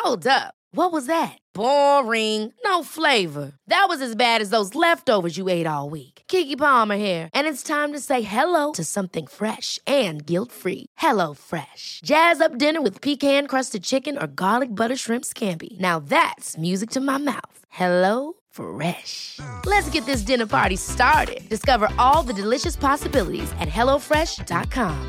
Hold up. What was that? Boring. No flavor. That was as bad as those leftovers you ate all week. Keke Palmer here, and it's time to say hello to something fresh and guilt-free. Hello Fresh. Jazz up dinner with pecan-crusted chicken or garlic butter shrimp scampi. Now that's music to my mouth. Hello Fresh. Let's get this dinner party started. Discover all the delicious possibilities at hellofresh.com.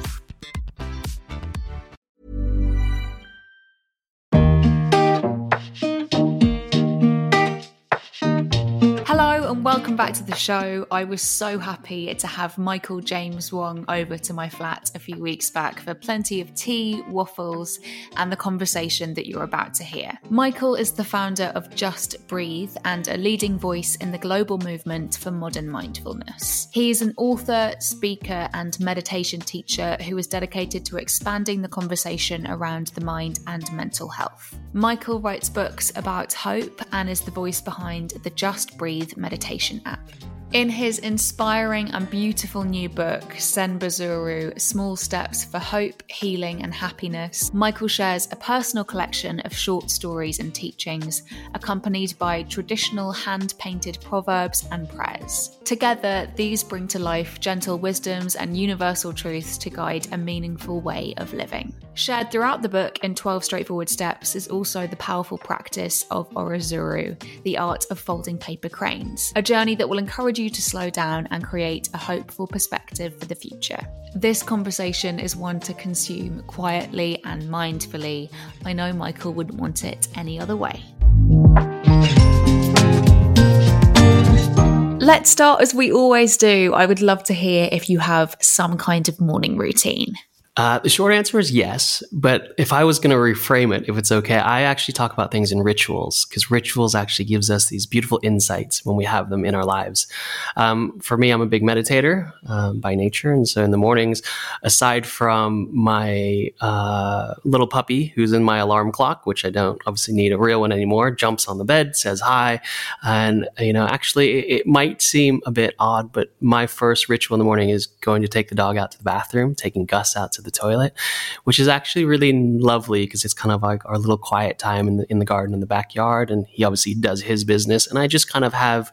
Hello and welcome back to the show. I was so happy to have Michael James Wong over to my flat a few weeks back for plenty of tea, waffles, and the conversation that you're about to hear. Michael is the founder of Just Breathe and a leading voice in the global movement for modern mindfulness. He is an author, speaker, and meditation teacher who is dedicated to expanding the conversation around the mind and mental health. Michael writes books about hope and is the voice behind the Just Breathe meditation app. In his inspiring and beautiful new book, Senbazuru, Small Steps for Hope, Healing and Happiness, Michael shares a personal collection of short stories and teachings, accompanied by traditional hand-painted proverbs and prayers. Together, these bring to life gentle wisdoms and universal truths to guide a meaningful way of living. Shared throughout the book in 12 straightforward steps is also the powerful practice of Orozuru, the art of folding paper cranes, a journey that will encourage you to slow down and create a hopeful perspective for the future. This conversation is one to consume quietly and mindfully. I know Michael wouldn't want it any other way. Let's start as we always do. I would love to hear if you have some kind of morning routine. The short answer is yes, but if I was going to reframe it, if it's okay, I actually talk about things in rituals, because rituals actually gives us these beautiful insights when we have them in our lives. For me, I'm a big meditator by nature, and so in the mornings, aside from my little puppy who's in my alarm clock, which I don't obviously need a real one anymore, jumps on the bed, says hi, and actually it might seem a bit odd, but my first ritual in the morning is going to take the dog out to the bathroom, taking Gus out to the toilet, which is actually really lovely because it's kind of like our little quiet time in the garden in the backyard, and he obviously does his business, and I just kind of have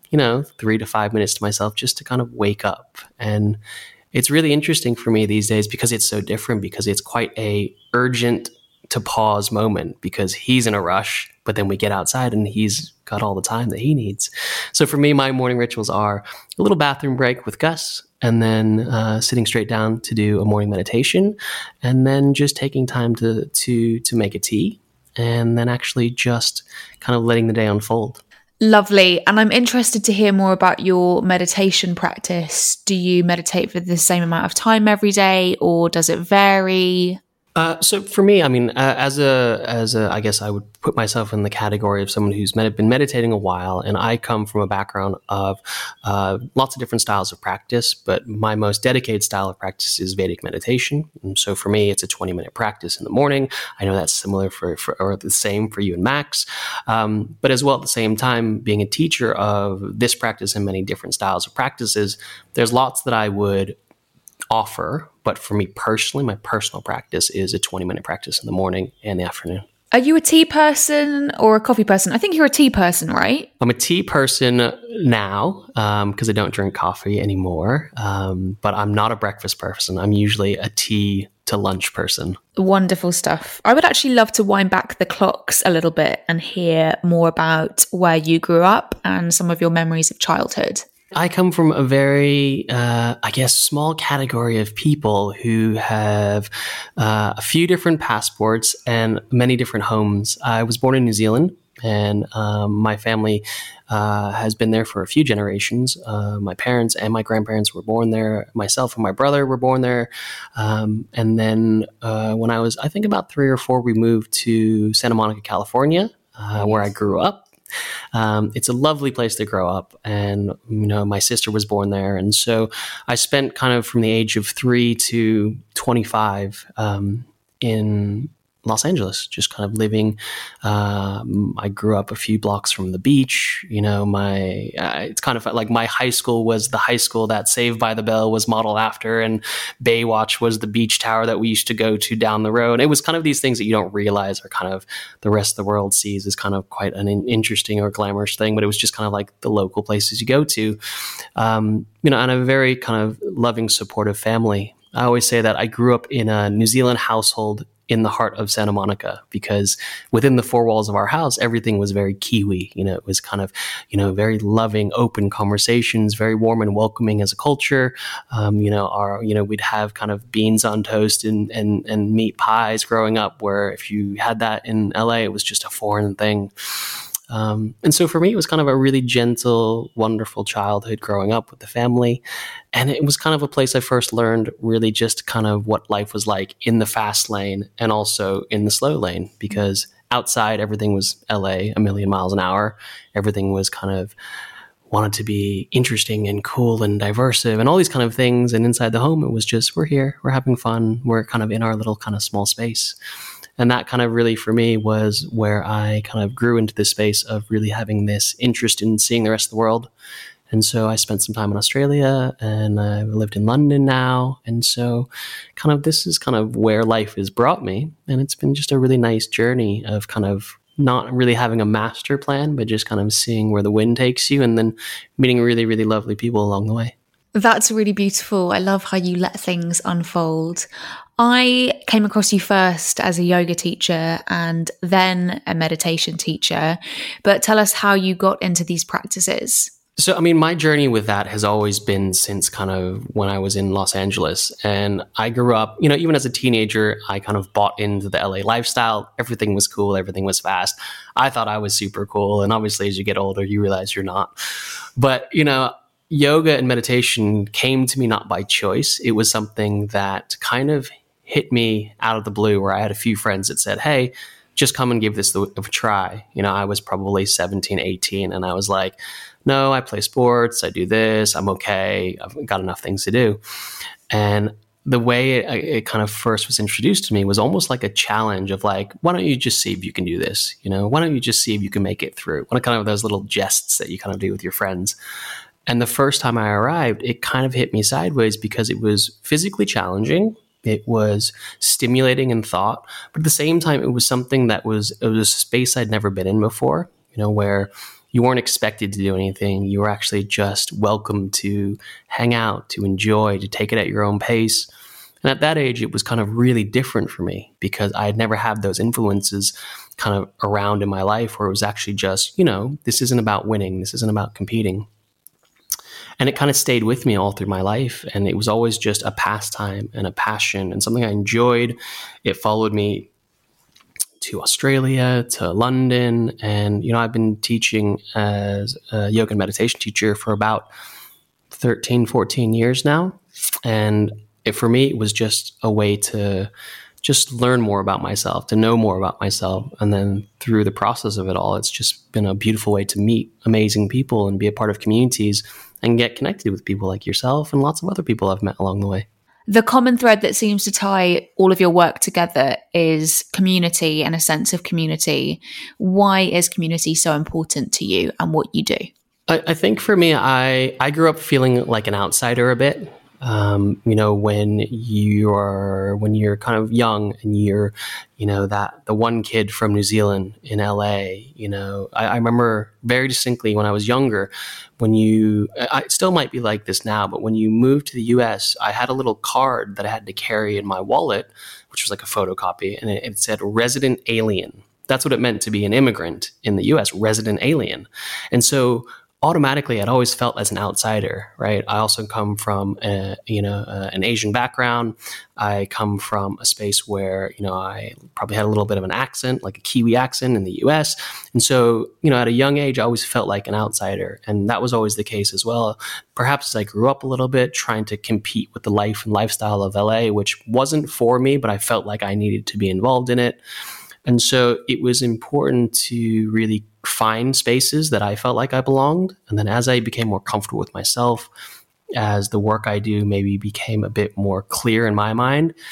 3 to 5 minutes to myself just to kind of wake up. And it's really interesting for me these days because it's so different, because it's quite a urgent to pause moment, because he's in a rush, but then we get outside and he's got all the time that he needs. So for me, my morning rituals are a little bathroom break with Gus, and then sitting straight down to do a morning meditation, and then just taking time to make a tea, and then actually just kind of letting the day unfold. Lovely. And I'm interested to hear more about your meditation practice. Do you meditate for the same amount of time every day, or does it vary? So for me, I mean, as a, I guess I would put myself in the category of someone who's been meditating a while, and I come from a background of lots of different styles of practice, but my most dedicated style of practice is Vedic meditation. And so for me, it's a 20-minute practice in the morning. I know that's similar or the same for you and Max, but as well at the same time, being a teacher of this practice and many different styles of practices, there's lots that I would offer, but for me personally, my personal practice is a 20-minute practice in the morning and the afternoon. Are you a tea person or a coffee person? I think you're a tea person, right? I'm a tea person now because I don't drink coffee anymore, but I'm not a breakfast person. I'm usually a tea to lunch person. Wonderful stuff. I would actually love to wind back the clocks a little bit and hear more about where you grew up and some of your memories of childhood. I come from a very, small category of people who have a few different passports and many different homes. I was born in New Zealand, and my family has been there for a few generations. My parents and my grandparents were born there. Myself and my brother were born there. And then when I was, I think about 3 or 4, we moved to Santa Monica, California, where I grew up. It's a lovely place to grow up, and my sister was born there, and so I spent kind of from the age of 3 to 25 in Los Angeles, just kind of living. I grew up a few blocks from the beach. It's kind of like my high school was the high school that Saved by the Bell was modeled after, and Baywatch was the beach tower that we used to go to down the road. It was kind of these things that you don't realize are kind of the rest of the world sees as kind of quite an interesting or glamorous thing, but it was just kind of like the local places you go to, and a very kind of loving, supportive family. I always say that I grew up in a New Zealand household in the heart of Santa Monica, because within the four walls of our house, everything was very Kiwi. It was kind of, very loving, open conversations, very warm and welcoming as a culture. We'd have kind of beans on toast and meat pies growing up, where if you had that in LA, it was just a foreign thing. And so for me, it was kind of a really gentle, wonderful childhood growing up with the family. And it was kind of a place I first learned really just kind of what life was like in the fast lane and also in the slow lane, because outside everything was LA, a million miles an hour. Everything was kind of wanted to be interesting and cool and diverse and all these kind of things. And inside the home, it was just, we're here, we're having fun, we're kind of in our little kind of small space. And that kind of really, for me, was where I kind of grew into this space of really having this interest in seeing the rest of the world. And so I spent some time in Australia, and I lived in London now. And so kind of this is kind of where life has brought me. And it's been just a really nice journey of kind of not really having a master plan, but just kind of seeing where the wind takes you and then meeting really, really lovely people along the way. That's really beautiful. I love how you let things unfold. I came across you first as a yoga teacher and then a meditation teacher, but tell us how you got into these practices. So, my journey with that has always been since kind of when I was in Los Angeles. And I grew up, even as a teenager, I kind of bought into the LA lifestyle. Everything was cool. Everything was fast. I thought I was super cool. And obviously, as you get older, you realize you're not. But, yoga and meditation came to me not by choice. It was something that kind of hit me out of the blue, where I had a few friends that said, hey, just come and give this a try. I was probably 17, 18, and I was like, no, I play sports, I do this, I'm okay, I've got enough things to do. And the way it kind of first was introduced to me was almost like a challenge of like, why don't you just see if you can do this? Why don't you just see if you can make it through? One of kind of those little jests that you kind of do with your friends. And the first time I arrived, it kind of hit me sideways because it was physically challenging. It was stimulating in thought, but at the same time, it was something it was a space I'd never been in before, where you weren't expected to do anything. You were actually just welcome to hang out, to enjoy, to take it at your own pace. And at that age, it was kind of really different for me because I had never had those influences kind of around in my life where it was actually just, this isn't about winning. This isn't about competing. And it kind of stayed with me all through my life. And it was always just a pastime and a passion and something I enjoyed. It followed me to Australia, to London. And, I've been teaching as a yoga and meditation teacher for about 13, 14 years now. And for me, it was just a way to just learn more about myself, to know more about myself. And then through the process of it all, it's just been a beautiful way to meet amazing people and be a part of communities and get connected with people like yourself and lots of other people I've met along the way. The common thread that seems to tie all of your work together is community and a sense of community. Why is community so important to you and what you do? I think for me, I grew up feeling like an outsider a bit. When you're kind of young and you're, that the one kid from New Zealand in LA, I remember very distinctly when I was younger, it still might be like this now, but when you moved to the US, I had a little card that I had to carry in my wallet, which was like a photocopy, and it said resident alien. That's what it meant to be an immigrant in the US, resident alien. And so automatically, I'd always felt as an outsider, right? I also come from, an Asian background. I come from a space where, I probably had a little bit of an accent, like a Kiwi accent in the US. And so, at a young age, I always felt like an outsider. And that was always the case as well. Perhaps as I grew up a little bit, trying to compete with the life and lifestyle of LA, which wasn't for me, but I felt like I needed to be involved in it. And so it was important to really find spaces that I felt like I belonged. And then as I became more comfortable with myself, as the work I do maybe became a bit more clear in my mind,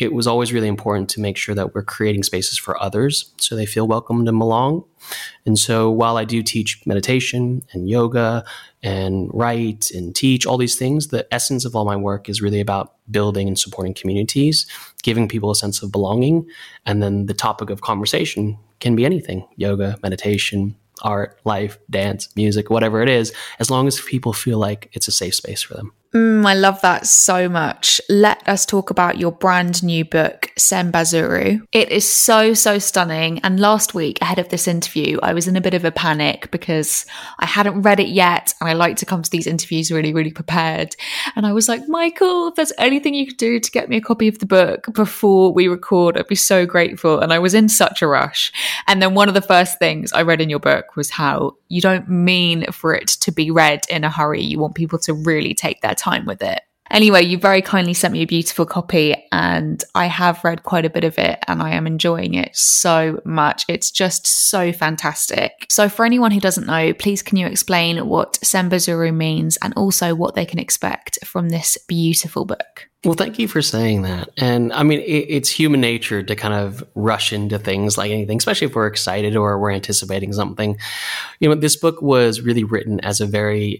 it was always really important to make sure that we're creating spaces for others so they feel welcomed and belong. And so while I do teach meditation and yoga and write and teach all these things, the essence of all my work is really about building and supporting communities, giving people a sense of belonging. And then the topic of conversation can be anything: yoga, meditation, art, life, dance, music, whatever it is, as long as people feel like it's a safe space for them. I love that so much. Let us talk about your brand new book, Sembazuru. It is so stunning. And last week, ahead of this interview, I was in a bit of a panic because I hadn't read it yet. And I like to come to these interviews really prepared. And I was like, Michael, if there's anything you could do to get me a copy of the book before we record, I'd be so grateful. And I was in such a rush. And then one of the first things I read in your book was how you don't mean for it to be read in a hurry. You want people to really take their time with it. Anyway, you very kindly sent me a beautiful copy, and I have read quite a bit of it and I am enjoying it so much. It's just so fantastic. So for anyone who doesn't know, please can you explain what Sembazuru means and also what they can expect from this beautiful book? Well, thank you for saying that. And I mean, it's human nature to kind of rush into things like anything, especially if we're excited or we're anticipating something. You know, this book was really written as a very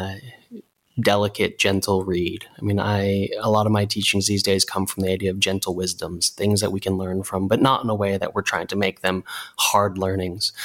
delicate, gentle read. I mean, a lot of my teachings these days come from the idea of gentle wisdoms, things that we can learn from, but not in a way that we're trying to make them hard learnings.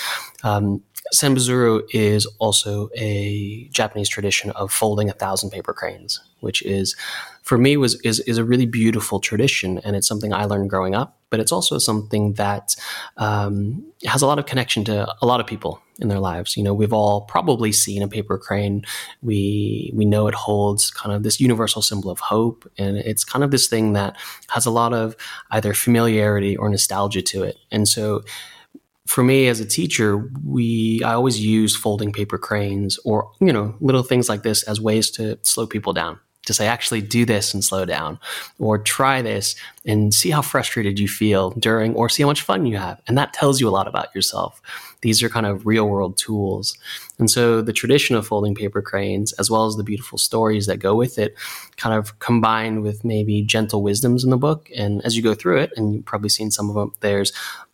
Sembazuru is also a Japanese tradition of folding 1,000 paper cranes, which is, for me, is a really beautiful tradition, and it's something I learned growing up. But it's also something that has a lot of connection to a lot of people in their lives. You know, we've all probably seen a paper crane. We know it holds kind of this universal symbol of hope, and it's kind of this thing that has a lot of either familiarity or nostalgia to it. And so, for me as a teacher, I always use folding paper cranes or, you know, little things like this as ways to slow people down, to say, actually do this and slow down, or try this and see how frustrated you feel during, or see how much fun you have. And that tells you a lot about yourself. These are kind of real world tools. And so the tradition of folding paper cranes, as well as the beautiful stories that go with it, kind of combined with maybe gentle wisdoms in the book. And as you go through it, and you've probably seen some of them, there's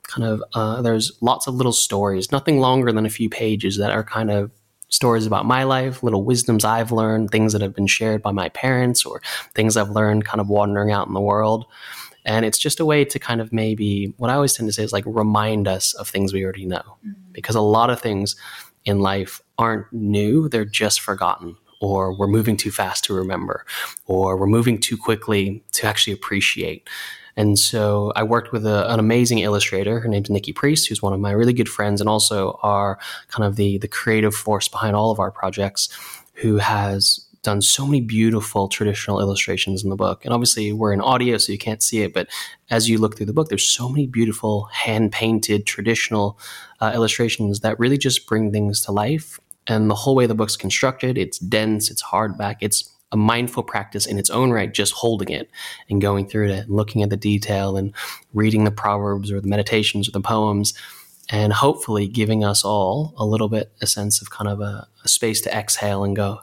lots of little stories, nothing longer than a few pages, that are kind of stories about my life, little wisdoms I've learned, things that have been shared by my parents, or things I've learned kind of wandering out in the world. And it's just a way to kind of maybe, what I always tend to say is like remind us of things we already know. Mm-hmm. Because a lot of things in life aren't new, they're just forgotten, or we're moving too fast to remember, or we're moving too quickly to actually appreciate. And so I worked with an amazing illustrator. Her name's Nikki Priest, who's one of my really good friends and also our kind of the creative force behind all of our projects, who has done so many beautiful traditional illustrations in the book. And obviously we're in audio, so you can't see it, but as you look through the book, there's so many beautiful hand-painted traditional illustrations that really just bring things to life. And the whole way the book's constructed, it's dense, it's hardback, it's a mindful practice in its own right, just holding it and going through it and looking at the detail and reading the proverbs or the meditations or the poems, and hopefully giving us all a little bit a sense of kind of a space to exhale and go,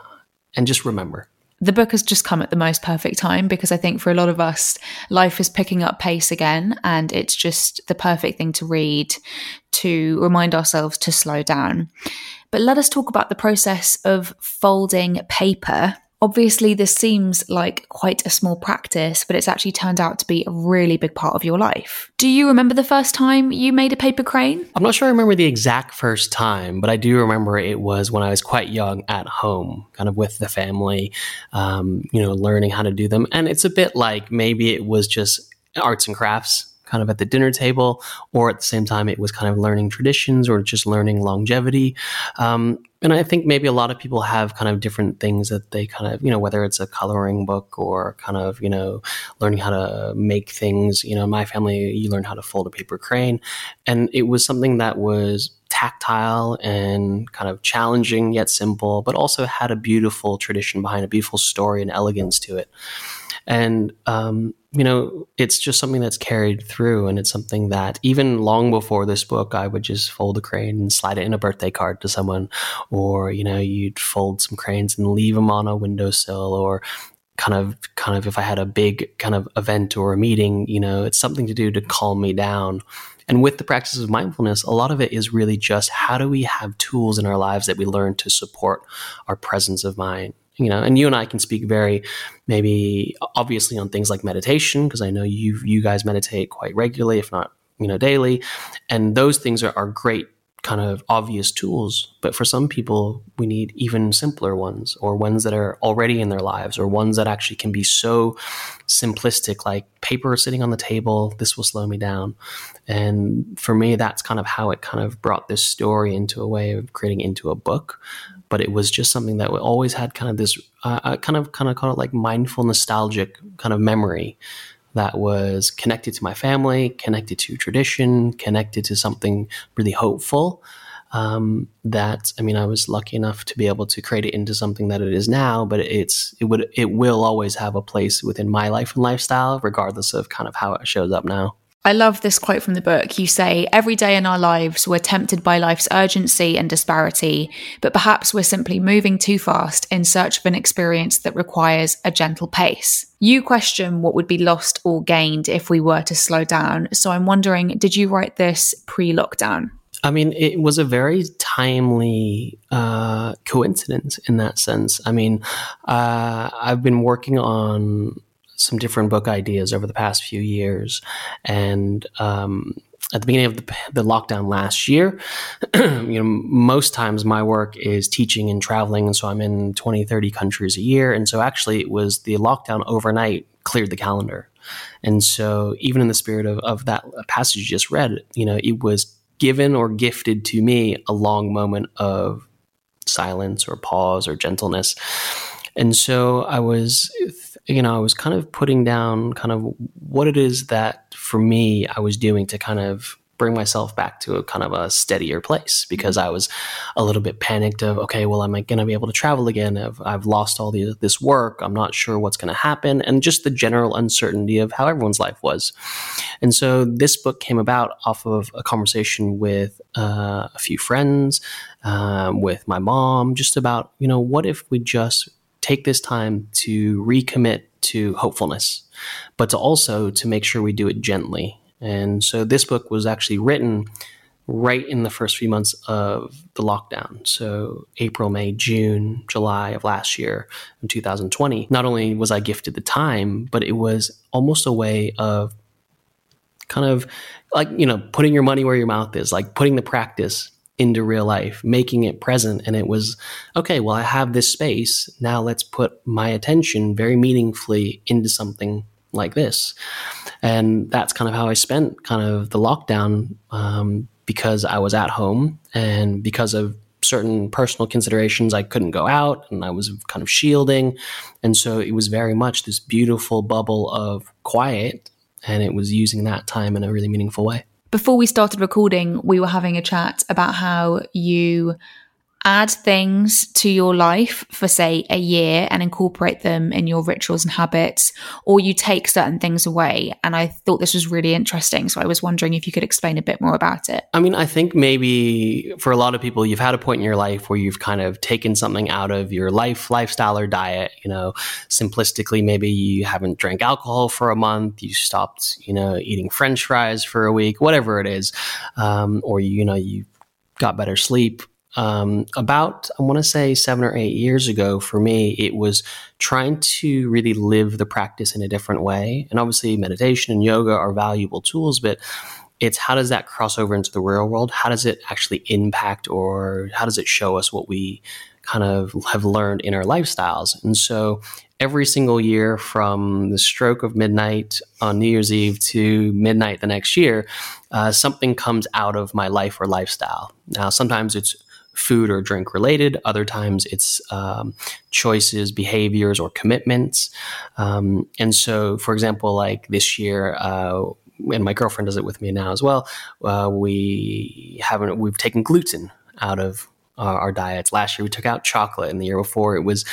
and just remember. The book has just come at the most perfect time, because I think for a lot of us, life is picking up pace again, and it's just the perfect thing to read to remind ourselves to slow down. But let us talk about the process of folding paper. Obviously, this seems like quite a small practice, but it's actually turned out to be a really big part of your life. Do you remember the first time you made a paper crane? I'm not sure I remember the exact first time, but I do remember it was when I was quite young at home, kind of with the family, learning how to do them. And it's a bit like maybe it was just arts and crafts kind of at the dinner table, or at the same time it was kind of learning traditions or just learning longevity. And I think maybe a lot of people have kind of different things that they kind of, whether it's a coloring book or kind of, learning how to make things. In my family, you learn how to fold a paper crane. And it was something that was tactile and kind of challenging yet simple, but also had a beautiful tradition behind, a beautiful story and elegance to it. And, it's just something that's carried through. And it's something that even long before this book, I would just fold a crane and slide it in a birthday card to someone, or, you'd fold some cranes and leave them on a windowsill, or kind of if I had a big kind of event or a meeting, it's something to do to calm me down. And with the practice of mindfulness, a lot of it is really just how do we have tools in our lives that we learn to support our presence of mind. And you and I can speak very maybe obviously on things like meditation, because I know you guys meditate quite regularly, if not, daily. And those things are great kind of obvious tools. But for some people, we need even simpler ones, or ones that are already in their lives, or ones that actually can be so simplistic, like paper sitting on the table. This will slow me down. And for me, that's kind of how it kind of brought this story into a way of creating into a book. But it was just something that we always had kind of this kind of call it like mindful, nostalgic kind of memory that was connected to my family, connected to tradition, connected to something really hopeful. I was lucky enough to be able to create it into something that it is now, but it will always have a place within my life and lifestyle, regardless of kind of how it shows up now. I love this quote from the book. You say, every day in our lives, we're tempted by life's urgency and disparity, but perhaps we're simply moving too fast in search of an experience that requires a gentle pace. You question what would be lost or gained if we were to slow down. So I'm wondering, did you write this pre-lockdown? I mean, it was a very timely coincidence in that sense. I mean, I've been working on some different book ideas over the past few years. And at the beginning of the lockdown last year, most times my work is teaching and traveling. And so I'm in 20, 30 countries a year. And so actually it was the lockdown overnight cleared the calendar. And so even in the spirit of that passage you just read, it was given or gifted to me a long moment of silence or pause or gentleness. And so I was kind of putting down kind of what it is that for me I was doing to kind of bring myself back to a kind of a steadier place, because I was a little bit panicked of, okay, well, am I going to be able to travel again? I've lost all this work. I'm not sure what's going to happen, and just the general uncertainty of how everyone's life was. And so this book came about off of a conversation with a few friends, with my mom, just about, what if we just take this time to recommit to hopefulness, but to make sure we do it gently. And so this book was actually written right in the first few months of the lockdown. So April, May, June, July of last year in 2020. Not only was I gifted the time, but it was almost a way of kind of like, putting your money where your mouth is, like putting the practice into real life, making it present. And it was, okay, well, I have this space. Now let's put my attention very meaningfully into something like this. And that's kind of how I spent kind of the lockdown, because I was at home, and because of certain personal considerations, I couldn't go out, and I was kind of shielding. And so it was very much this beautiful bubble of quiet, and it was using that time in a really meaningful way. Before we started recording, we were having a chat about how you add things to your life for, say, a year and incorporate them in your rituals and habits, or you take certain things away. And I thought this was really interesting. So I was wondering if you could explain a bit more about it. I mean, I think maybe for a lot of people, you've had a point in your life where you've kind of taken something out of your lifestyle or diet. Simplistically, maybe you haven't drank alcohol for a month, you stopped, eating French fries for a week, whatever it is. Or, you got better sleep. About, I want to say 7 or 8 years ago, for me, it was trying to really live the practice in a different way. And obviously meditation and yoga are valuable tools, but it's how does that cross over into the real world? How does it actually impact, or how does it show us what we kind of have learned in our lifestyles? And so every single year, from the stroke of midnight on New Year's Eve to midnight the next year, something comes out of my life or lifestyle. Now, sometimes it's food or drink related. Other times it's choices, behaviors, or commitments. And so, for example, like this year, and my girlfriend does it with me now as well, we've taken gluten out of our diets. Last year we took out chocolate, and the year before it was,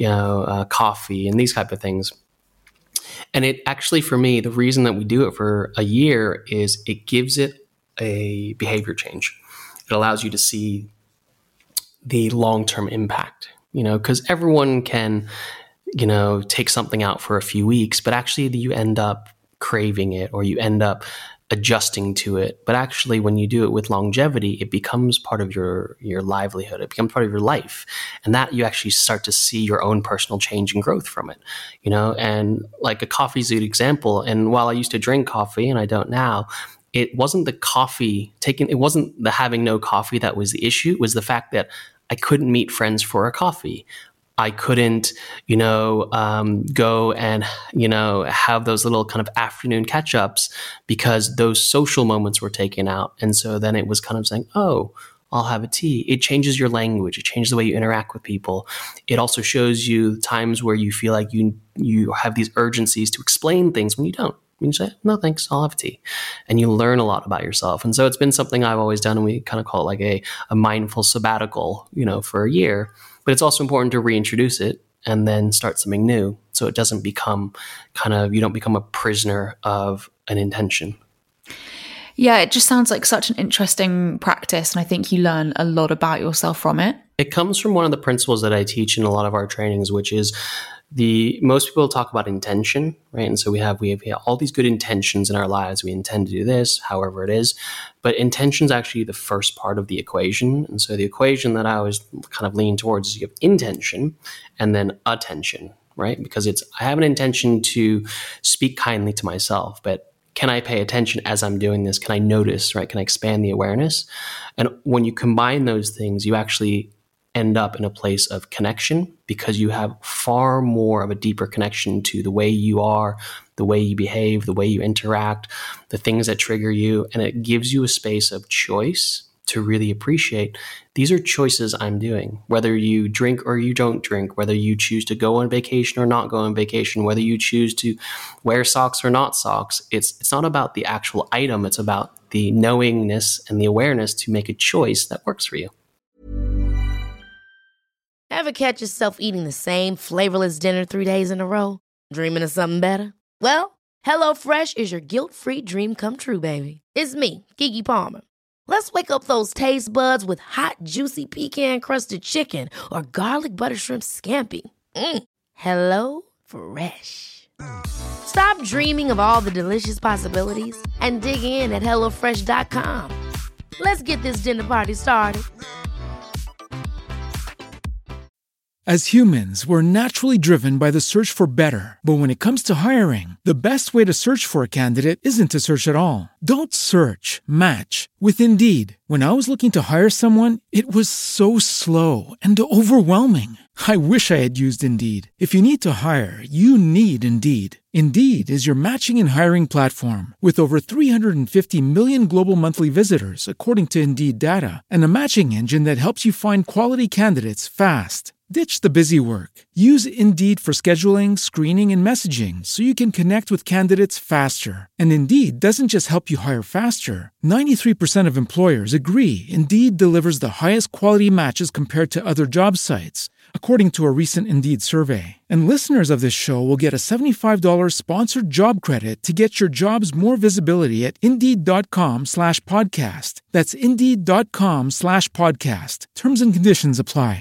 coffee and these type of things. And it actually, for me, the reason that we do it for a year is it gives it a behavior change. It allows you to see the long-term impact, because everyone can take something out for a few weeks, but actually you end up craving it or you end up adjusting to it. But actually, when you do it with longevity, it becomes part of your livelihood. It becomes part of your life. And that you actually start to see your own personal change and growth from it, and like a coffee is a good example. And while I used to drink coffee and I don't now, it wasn't the coffee taking, it wasn't the having no coffee that was the issue. It was the fact that I couldn't meet friends for a coffee. I couldn't, go and, have those little kind of afternoon catch-ups because those social moments were taken out. And so then it was kind of saying, oh, I'll have a tea. It changes your language. It changes the way you interact with people. It also shows you times where you feel like you have these urgencies to explain things when you don't. You say, no, thanks, I'll have a tea. And you learn a lot about yourself. And so it's been something I've always done, and we kind of call it like a mindful sabbatical, for a year. But it's also important to reintroduce it and then start something new so it doesn't become you don't become a prisoner of an intention. Yeah, it just sounds like such an interesting practice, and I think you learn a lot about yourself from it. It comes from one of the principles that I teach in a lot of our trainings, which is most people talk about intention, right? And so we have all these good intentions in our lives. We intend to do this, however it is, but intention is actually the first part of the equation. And so the equation that I always kind of lean towards is you have intention and then attention, right? Because I have an intention to speak kindly to myself, but can I pay attention as I'm doing this? Can I notice, right? Can I expand the awareness? And when you combine those things, you actually end up in a place of connection because you have far more of a deeper connection to the way you are, the way you behave, the way you interact, the things that trigger you. And it gives you a space of choice to really appreciate these are choices I'm doing, whether you drink or you don't drink, whether you choose to go on vacation or not go on vacation, whether you choose to wear socks or not socks. It's not about the actual item. It's about the knowingness and the awareness to make a choice that works for you. Ever catch yourself eating the same flavorless dinner 3 days in a row? Dreaming of something better? Well, HelloFresh is your guilt-free dream come true, baby. It's me, Keke Palmer. Let's wake up those taste buds with hot, juicy pecan-crusted chicken or garlic butter shrimp scampi. Hello Fresh. Stop dreaming of all the delicious possibilities and dig in at HelloFresh.com. Let's get this dinner party started. As humans, we're naturally driven by the search for better. But when it comes to hiring, the best way to search for a candidate isn't to search at all. Don't search, match with Indeed. When I was looking to hire someone, it was so slow and overwhelming. I wish I had used Indeed. If you need to hire, you need Indeed. Indeed is your matching and hiring platform with over 350 million global monthly visitors, according to Indeed data, and a matching engine that helps you find quality candidates fast. Ditch the busy work. Use Indeed for scheduling, screening, and messaging so you can connect with candidates faster. And Indeed doesn't just help you hire faster. 93% of employers agree Indeed delivers the highest quality matches compared to other job sites, according to a recent Indeed survey. And listeners of this show will get a $75 sponsored job credit to get your jobs more visibility at Indeed.com/podcast. That's Indeed.com/podcast. Terms and conditions apply.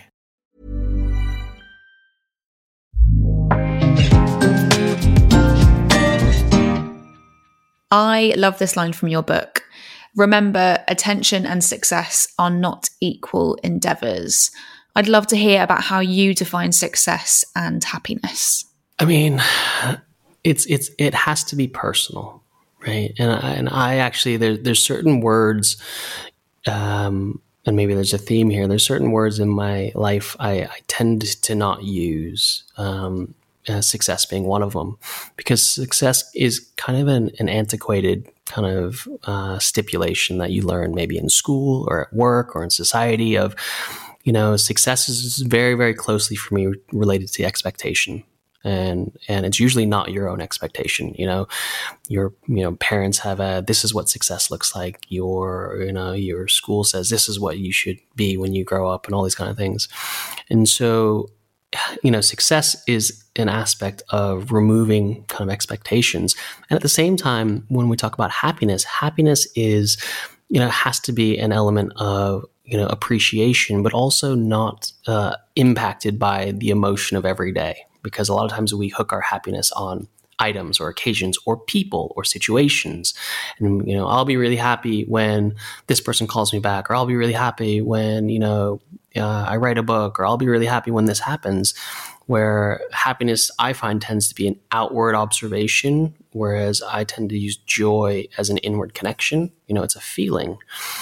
I love this line from your book. Remember, attention and success are not equal endeavors. I'd love to hear about how you define success and happiness. I mean, it has to be personal, right? And I actually there's certain words, and maybe there's a theme here. There's certain words in my life I tend to not use. Success being one of them, because success is kind of an antiquated kind of stipulation that you learn maybe in school or at work or in society of, success is very, very closely for me related to expectation. And it's usually not your own expectation. Your parents have this is what success looks like. Your school says this is what you should be when you grow up and all these kind of things. And so, success is an aspect of removing kind of expectations. And at the same time, when we talk about happiness is, has to be an element of, appreciation, but also not impacted by the emotion of every day. because a lot of times we hook our happiness on items or occasions or people or situations. And, I'll be really happy when this person calls me back, or I'll be really happy when, I write a book, or I'll be really happy when this happens, where happiness, I find, tends to be an outward observation, whereas I tend to use joy as an inward connection. It's a feeling.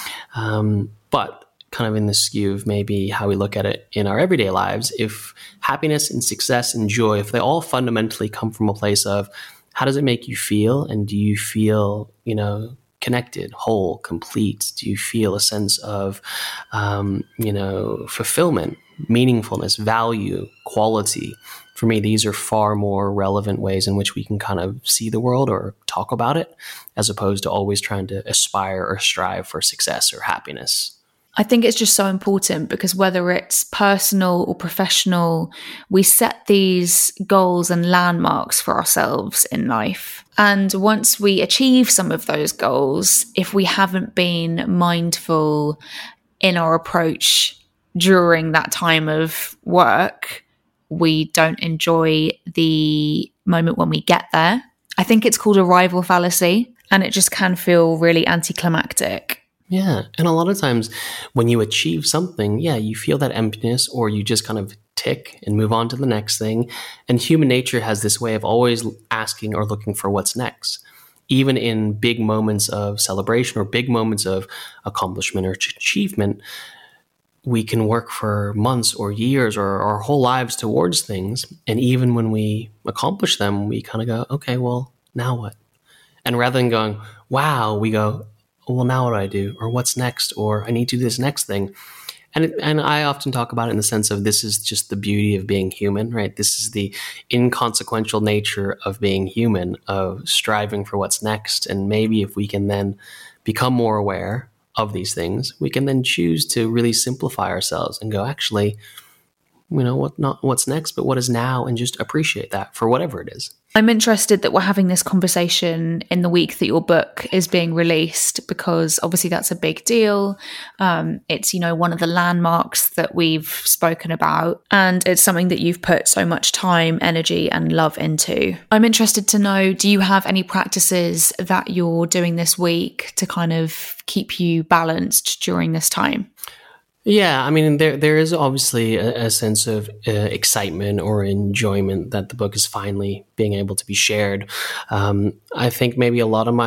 But kind of in the skew of maybe how we look at it in our everyday lives, if happiness and success and joy, if they all fundamentally come from a place of how does it make you feel? And do you feel, connected, whole, complete? Do you feel a sense of, fulfillment, meaningfulness, value, quality? For me, these are far more relevant ways in which we can kind of see the world or talk about it, as opposed to always trying to aspire or strive for success or happiness. I think it's just so important because whether it's personal or professional, we set these goals and landmarks for ourselves in life. And once we achieve some of those goals, if we haven't been mindful in our approach during that time of work, we don't enjoy the moment when we get there. I think it's called arrival fallacy, and it just can feel really anticlimactic. Yeah. And a lot of times when you achieve something, you feel that emptiness, or you just kind of tick and move on to the next thing. And human nature has this way of always asking or looking for what's next. Even in big moments of celebration or big moments of accomplishment or achievement, we can work for months or years or our whole lives towards things. And even when we accomplish them, we kind of go, okay, well, now what? And rather than going, wow, we go, well, now what do I do? Or what's next? Or I need to do this next thing. And I often talk about it in the sense of this is just the beauty of being human, right? This is the inconsequential nature of being human, of striving for what's next. And maybe if we can then become more aware of these things, we can then choose to really simplify ourselves and go, actually, not what's next, but what is now, and just appreciate that for whatever it is. I'm interested that we're having this conversation in the week that your book is being released, because obviously that's a big deal. It's, one of the landmarks that we've spoken about, and it's something that you've put so much time, energy, and love into. I'm interested to know, do you have any practices that you're doing this week to kind of keep you balanced during this time? Yeah, I mean, there is obviously a sense of excitement or enjoyment that the book is finally being able to be shared. I think maybe a lot of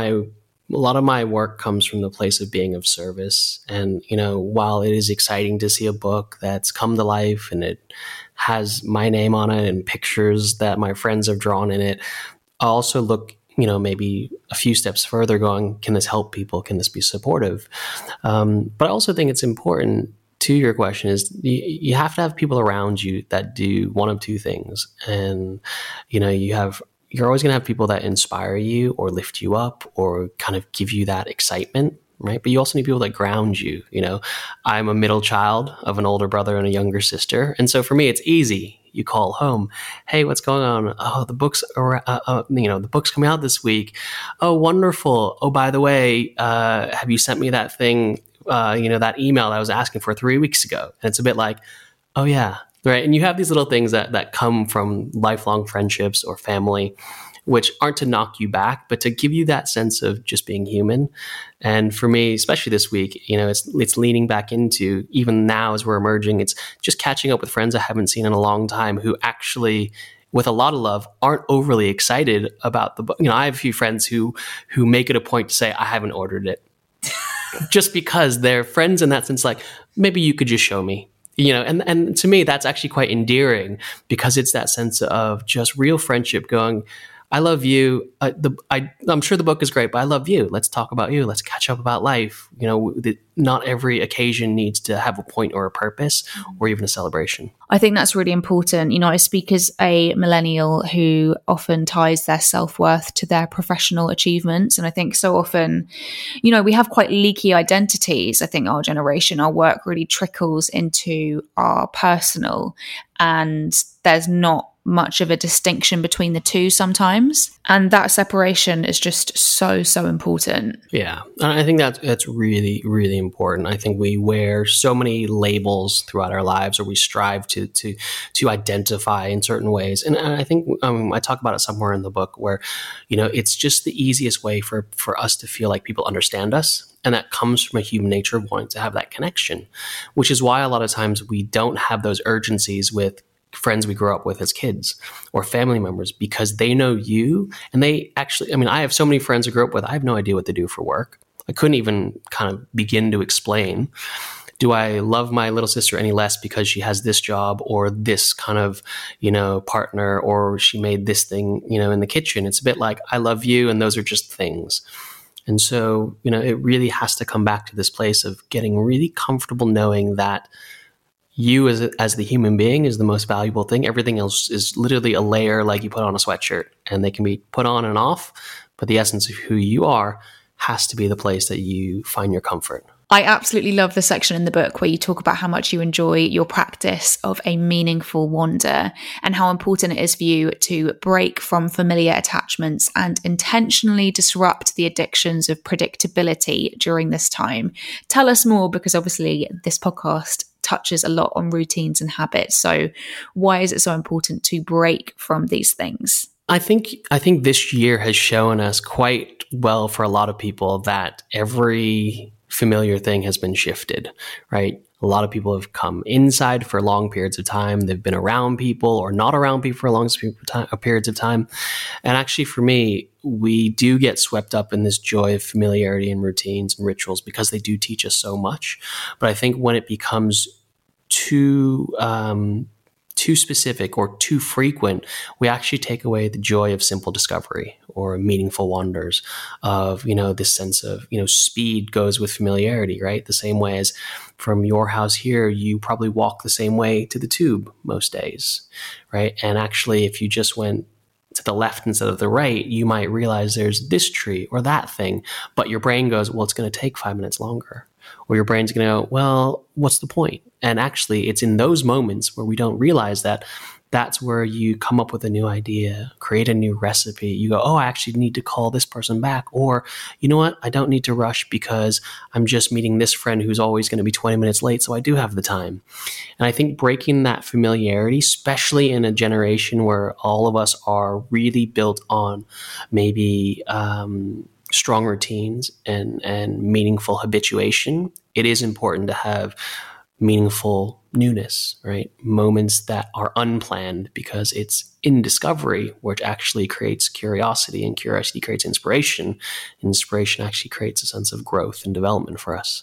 my work comes from the place of being of service. And, while it is exciting to see a book that's come to life and it has my name on it and pictures that my friends have drawn in it, I also look maybe a few steps further going, can this help people? Can this be supportive? But I also think it's important, to your question, is you have to have people around you that do one of two things. And, you're always going to have people that inspire you or lift you up or kind of give you that excitement, right? But you also need people that ground you. I'm a middle child of an older brother and a younger sister. And so for me, it's easy. You call home, hey, what's going on? Oh, the book's the book's coming out this week. Oh, wonderful. Oh, by the way, have you sent me that thing? That email I was asking for 3 weeks ago. And it's a bit like, oh yeah, right. And you have these little things that come from lifelong friendships or family, which aren't to knock you back, but to give you that sense of just being human. And for me, especially this week, it's leaning back into, even now as we're emerging, it's just catching up with friends I haven't seen in a long time who actually, with a lot of love, aren't overly excited about the book. I have a few friends who make it a point to say, I haven't ordered it. Just because they're friends in that sense, like, maybe you could just show me, and to me, that's actually quite endearing, because it's that sense of just real friendship going, I love you. I'm sure the book is great, but I love you. Let's talk about you. Let's catch up about life. Not every occasion needs to have a point or a purpose or even a celebration. I think that's really important. I speak as a millennial who often ties their self-worth to their professional achievements. And I think so often, we have quite leaky identities. I think our generation, our work really trickles into our personal, and there's not much of a distinction between the two sometimes. And that separation is just so, so important. Yeah. And I think that's really, really important. I think we wear so many labels throughout our lives, or we strive to identify in certain ways. And I think I talk about it somewhere in the book where, it's just the easiest way for us to feel like people understand us. And that comes from a human nature of wanting to have that connection, which is why a lot of times we don't have those urgencies with friends we grew up with as kids or family members, because they know you. And they actually, I have so many friends I grew up with, I have no idea what they do for work. I couldn't even kind of begin to explain. Do I love my little sister any less because she has this job or this kind of, partner, or she made this thing, in the kitchen? It's a bit like, I love you, and those are just things. And so, it really has to come back to this place of getting really comfortable knowing that you as the human being is the most valuable thing. Everything else is literally a layer like you put on a sweatshirt, and they can be put on and off. But the essence of who you are has to be the place that you find your comfort. I absolutely love the section in the book where you talk about how much you enjoy your practice of a meaningful wander, and how important it is for you to break from familiar attachments and intentionally disrupt the addictions of predictability during this time. Tell us more, because obviously this podcast touches a lot on routines and habits. So why is it so important to break from these things? I think this year has shown us quite well for a lot of people that every familiar thing has been shifted, right? A lot of people have come inside for long periods of time. They've been around people or not around people for long periods of time. And actually for me, we do get swept up in this joy of familiarity and routines and rituals because they do teach us so much. But I think when it becomes too specific or too frequent, we actually take away the joy of simple discovery or meaningful wonders of, this sense of, speed goes with familiarity, right? The same way as from your house here, you probably walk the same way to the tube most days, right? And actually, if you just went to the left instead of the right, you might realize there's this tree or that thing, but your brain goes, well, it's going to take 5 minutes longer. Or your brain's going to go, well, what's the point? And actually, it's in those moments where we don't realize that that's where you come up with a new idea, create a new recipe. You go, oh, I actually need to call this person back. Or, you know what? I don't need to rush because I'm just meeting this friend who's always going to be 20 minutes late. So I do have the time. And I think breaking that familiarity, especially in a generation where all of us are really built on maybe strong routines and meaningful habituation, it is important to have meaningful newness, right? Moments that are unplanned, because it's in discovery which actually creates curiosity, and curiosity creates inspiration. Inspiration actually creates a sense of growth and development for us.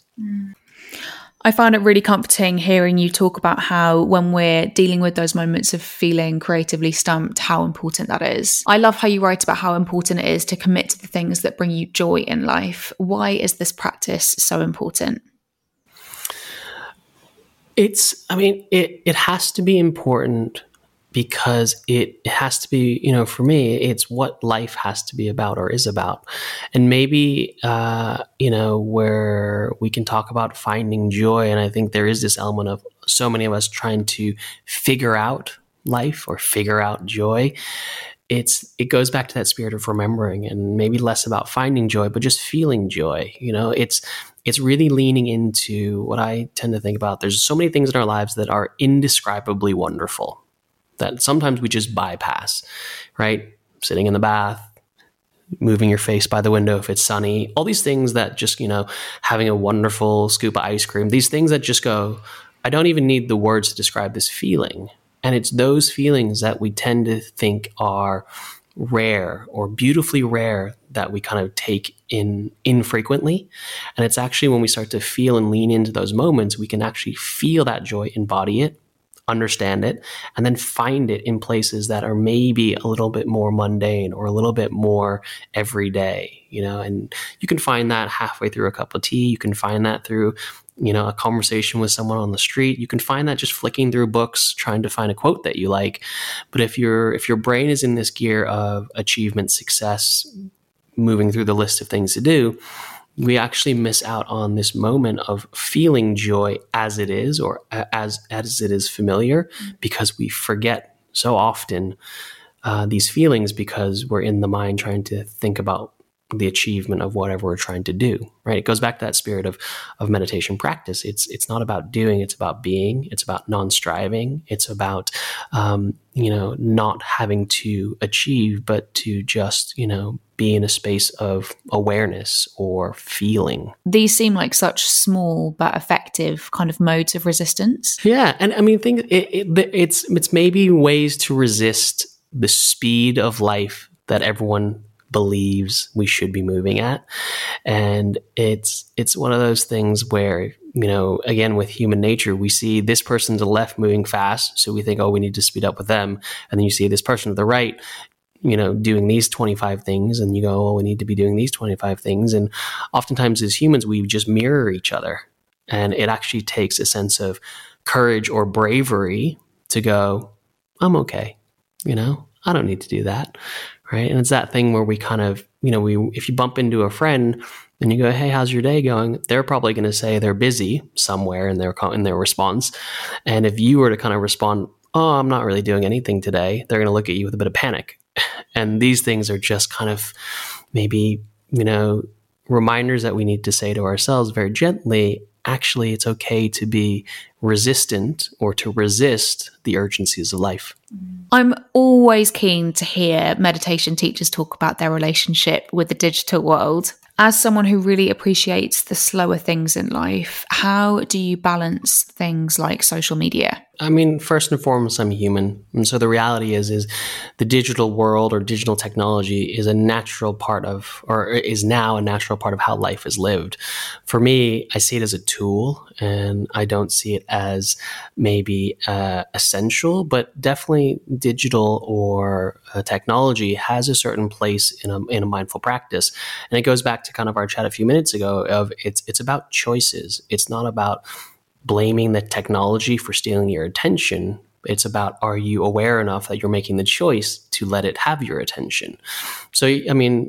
I find it really comforting hearing you talk about how when we're dealing with those moments of feeling creatively stumped, how important that is. I love how you write about how important it is to commit to the things that bring you joy in life. Why is this practice so important? It has to be important because it has to be, for me, it's what life has to be about or is about. And maybe, where we can talk about finding joy. And I think there is this element of so many of us trying to figure out life or figure out joy. It goes back to that spirit of remembering, and maybe less about finding joy, but just feeling joy. It's really leaning into what I tend to think about. There's so many things in our lives that are indescribably wonderful that sometimes we just bypass, right? Sitting in the bath, moving your face by the window if it's sunny, all these things that just, having a wonderful scoop of ice cream, these things that just go, I don't even need the words to describe this feeling. And it's those feelings that we tend to think are rare or beautifully rare that we kind of take in infrequently. And it's actually when we start to feel and lean into those moments, we can actually feel that joy, embody it, understand it, and then find it in places that are maybe a little bit more mundane or a little bit more everyday, and you can find that halfway through a cup of tea. You can find that through a conversation with someone on the street. You can find that just flicking through books, trying to find a quote that you like. But if your brain is in this gear of achievement, success, moving through the list of things to do, we actually miss out on this moment of feeling joy as it is, or as it is familiar, because we forget so often these feelings because we're in the mind trying to think about the achievement of whatever we're trying to do, right? It goes back to that spirit of meditation practice. It's not about doing, it's about being, it's about non-striving. It's about, not having to achieve, but to just, be in a space of awareness or feeling. These seem like such small but effective kind of modes of resistance. Yeah. And I mean, it's maybe ways to resist the speed of life that everyone believes we should be moving at. And it's one of those things where, again, with human nature, we see this person to the left moving fast. So we think, oh, we need to speed up with them. And then you see this person to the right, doing these 25 things. And you go, oh, we need to be doing these 25 things. And oftentimes as humans, we just mirror each other. And it actually takes a sense of courage or bravery to go, I'm okay. I don't need to do that. Right. And it's that thing where we kind of, if you bump into a friend and you go, hey, how's your day going? They're probably going to say they're busy somewhere in their response. And if you were to kind of respond, oh, I'm not really doing anything today, they're going to look at you with a bit of panic. And these things are just kind of maybe, reminders that we need to say to ourselves very gently, actually, it's okay to be resistant or to resist the urgencies of life. I'm always keen to hear meditation teachers talk about their relationship with the digital world. As someone who really appreciates the slower things in life, how do you balance things like social media? I mean, first and foremost, I'm human. And so the reality is the digital world or digital technology is a natural part of, or is now a natural part of how life is lived. For me, I see it as a tool, and I don't see it as maybe essential, but definitely digital or technology has a certain place in a mindful practice. And it goes back to kind of our chat a few minutes ago of it's about choices. It's not about blaming the technology for stealing your attention. It's about, are you aware enough that you're making the choice to let it have your attention? So, I mean,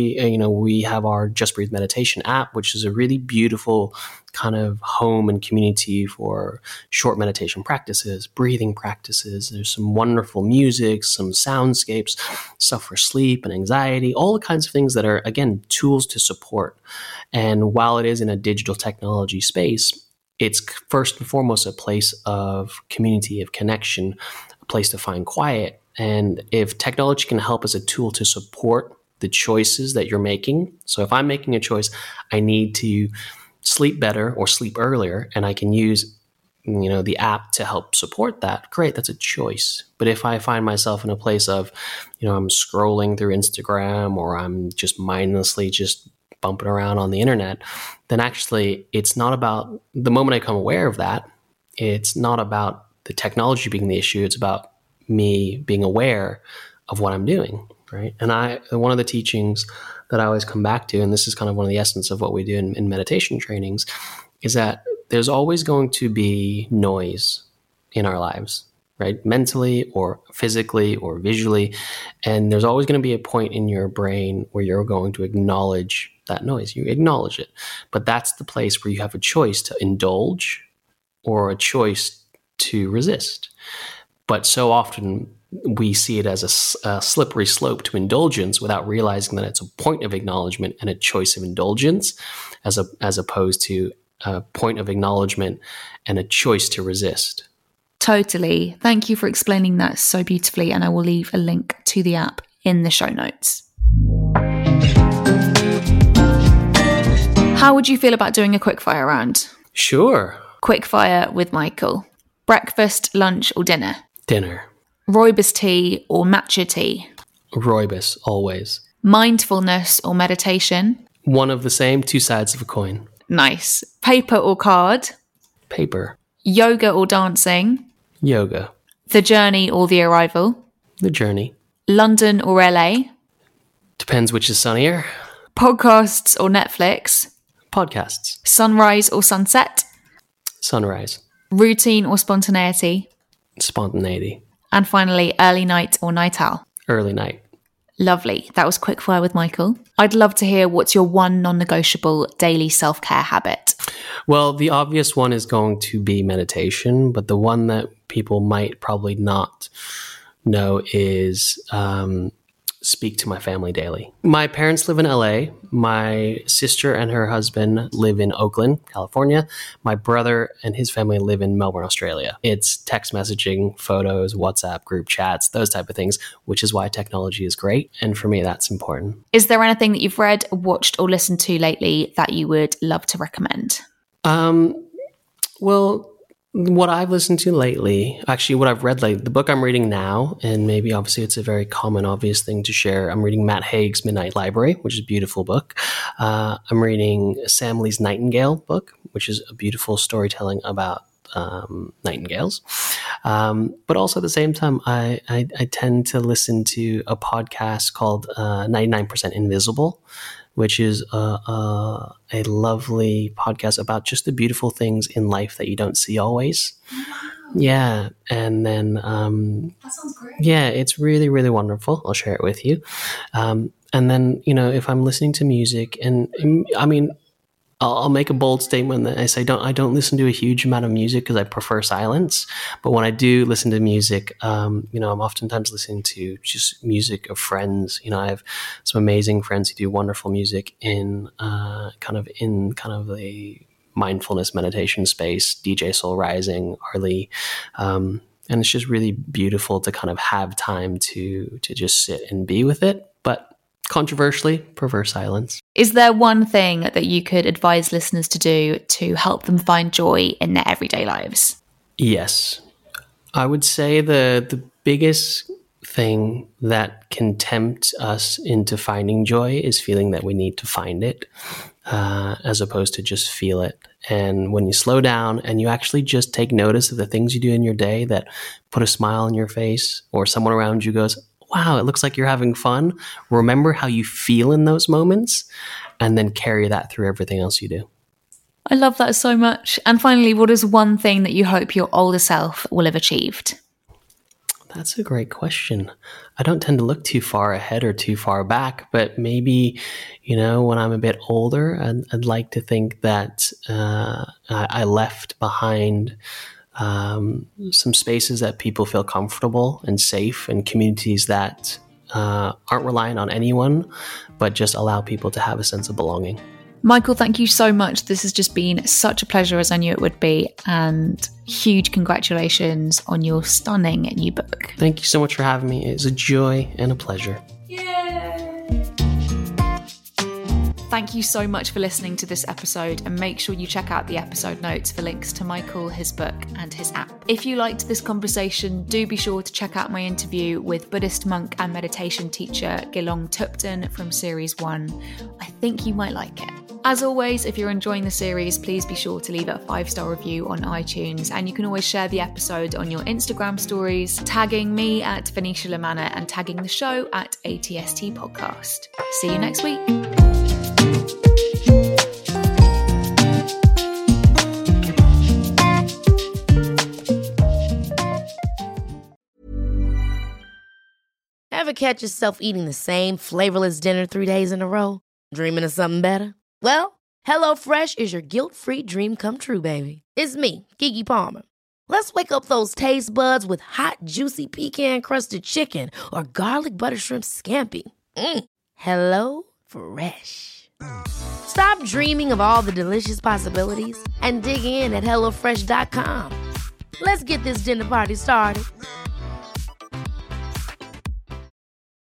we have our Just Breathe meditation app, which is a really beautiful kind of home and community for short meditation practices, breathing practices. There's some wonderful music, some soundscapes, stuff for sleep and anxiety, all the kinds of things that are, again, tools to support. And while it is in a digital technology space, it's first and foremost a place of community, of connection, a place to find quiet. And if technology can help as a tool to support the choices that you're making, so if I'm making a choice, I need to sleep better or sleep earlier, and I can use the app to help support that, great, that's a choice. But if I find myself in a place of, I'm scrolling through Instagram or I'm just mindlessly just bumping around on the internet, then actually it's not about, the moment I become aware of that, it's not about the technology being the issue, it's about me being aware of what I'm doing, right? And one of the teachings that I always come back to, and this is kind of one of the essence of what we do in meditation trainings, is that there's always going to be noise in our lives, right? Mentally or physically or visually. And there's always going to be a point in your brain where you're going to acknowledge that noise. You acknowledge it. But that's the place where you have a choice to indulge or a choice to resist. But so often we see it as a slippery slope to indulgence without realizing that it's a point of acknowledgement and a choice of indulgence as opposed to a point of acknowledgement and a choice to resist. Totally. Thank you for explaining that so beautifully, and I will leave a link to the app in the show notes. How would you feel about doing a quickfire round? Sure. Quickfire with Michael. Breakfast, lunch or dinner? Dinner. Rooibos tea or matcha tea? Rooibos, always. Mindfulness or meditation? One of the same, two sides of a coin. Nice. Paper or card? Paper. Yoga or dancing? Yoga. The journey or the arrival? The journey. London or LA? Depends which is sunnier. Podcasts or Netflix? Podcasts. Sunrise or sunset? Sunrise. Routine or spontaneity? Spontaneity. And finally, early night or night owl? Early night. Lovely. That was Quickfire with Michael. I'd love to hear what's your one non-negotiable daily self-care habit. Well, the obvious one is going to be meditation, but the one that people might probably not know is speak to my family daily. My parents live in LA. My sister and her husband live in Oakland, California. My brother and his family live in Melbourne, Australia. It's text messaging, photos, WhatsApp, group chats, those type of things, which is why technology is great. And for me, that's important. Is there anything that you've read, watched, or listened to lately that you would love to recommend? Well, what I've listened to lately, actually what I've read lately, the book I'm reading now, and maybe obviously it's a very common, obvious thing to share. I'm reading Matt Haig's Midnight Library, which is a beautiful book. I'm reading Sam Lee's Nightingale book, which is a beautiful storytelling about nightingales. But also at the same time, I tend to listen to a podcast called 99% Invisible, which is a lovely podcast about just the beautiful things in life that you don't see always. Wow. Yeah. And then that sounds great. Yeah, it's really, really wonderful. I'll share it with you. And then, if I'm listening to music, and I mean, I'll make a bold statement that I say I don't listen to a huge amount of music because I prefer silence. But when I do listen to music, I'm oftentimes listening to just music of friends. I have some amazing friends who do wonderful music in kind of the mindfulness meditation space. DJ Soul Rising, Arlie, and it's just really beautiful to kind of have time to just sit and be with it. But controversially, prefer silence. Is there one thing that you could advise listeners to do to help them find joy in their everyday lives? Yes. I would say the biggest thing that can tempt us into finding joy is feeling that we need to find it, as opposed to just feel it. And when you slow down and you actually just take notice of the things you do in your day that put a smile on your face, or someone around you goes, wow, it looks like you're having fun. Remember how you feel in those moments, and then carry that through everything else you do. I love that so much. And finally, what is one thing that you hope your older self will have achieved? That's a great question. I don't tend to look too far ahead or too far back, but maybe, when I'm a bit older, I'd like to think that I left behind some spaces that people feel comfortable and safe, and communities that aren't reliant on anyone, but just allow people to have a sense of belonging. Michael, thank you so much. This has just been such a pleasure, as I knew it would be, and huge congratulations on your stunning new book. Thank you so much for having me. It's a joy and a pleasure. Yay! Thank you so much for listening to this episode, and make sure you check out the episode notes for links to Michael, his book, and his app. If you liked this conversation, do be sure to check out my interview with Buddhist monk and meditation teacher Gelong Thupten from Series 1. I think you might like it. As always, if you're enjoying the series, please be sure to leave a 5-star review on iTunes, and you can always share the episode on your Instagram stories, tagging me at Venetia Lamanna and tagging the show at ATST Podcast. See you next week. Ever catch yourself eating the same flavorless dinner 3 days in a row? Dreaming of something better? Well, HelloFresh is your guilt-free dream come true, baby. It's me, Keke Palmer. Let's wake up those taste buds with hot, juicy pecan-crusted chicken or garlic butter shrimp scampi. HelloFresh. Stop dreaming of all the delicious possibilities and dig in at HelloFresh.com. Let's get this dinner party started.